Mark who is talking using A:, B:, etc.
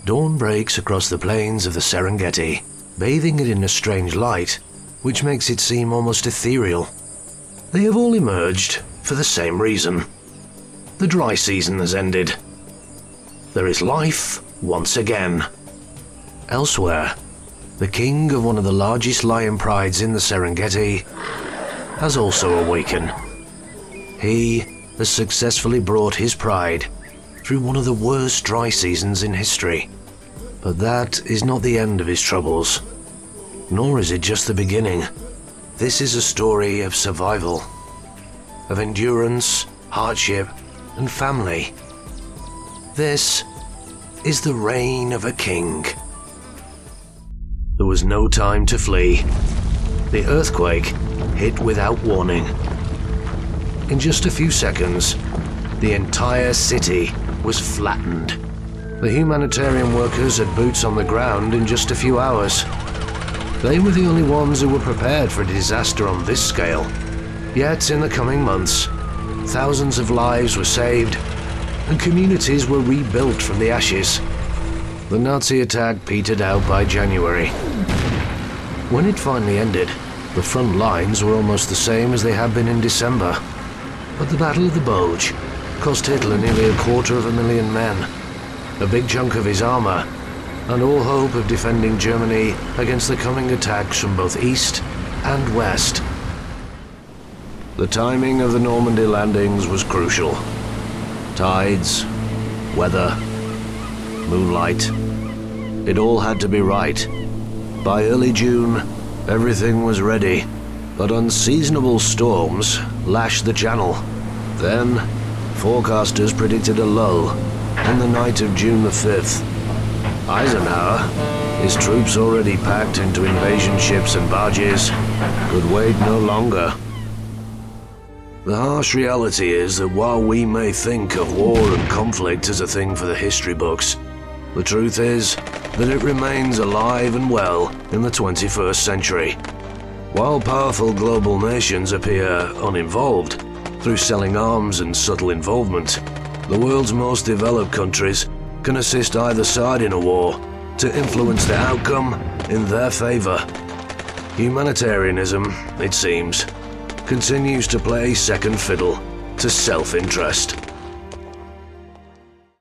A: Dawn breaks across the plains of the Serengeti, bathing it in a strange light, which makes it seem almost ethereal. They have all emerged for the same reason. The dry season has ended. There is life once again. Elsewhere, the king of one of the largest lion prides in the Serengeti has also awakened. He has successfully brought his pride through one of the worst dry seasons in history. But that is not the end of his troubles, nor is it just the beginning. This is a story of survival, of endurance, hardship, and family. This is the reign of a king. There was no time to flee. The earthquake hit without warning. In just a few seconds, the entire city was flattened. The humanitarian workers had boots on the ground in just a few hours. They were the only ones who were prepared for a disaster on this scale. Yet in the coming months, thousands of lives were saved and communities were rebuilt from the ashes. The Nazi attack petered out by January. When it finally ended, the front lines were almost the same as they had been in December. But the Battle of the Bulge cost Hitler nearly 250,000 men, a big chunk of his armor, and all hope of defending Germany against the coming attacks from both east and west. The timing of the Normandy landings was crucial. Tides, weather, moonlight. It all had to be right. By early June, everything was ready, but unseasonable storms lashed the channel. Then, forecasters predicted a lull on the night of June the 5th. Eisenhower, his troops already packed into invasion ships and barges, could wait no longer. The harsh reality is that while we may think of war and conflict as a thing for the history books, the truth is that it remains alive and well in the 21st century. While powerful global nations appear uninvolved through selling arms and subtle involvement, the world's most developed countries can assist either side in a war to influence the outcome in their favor. Humanitarianism, it seems, continues to play second fiddle to self-interest.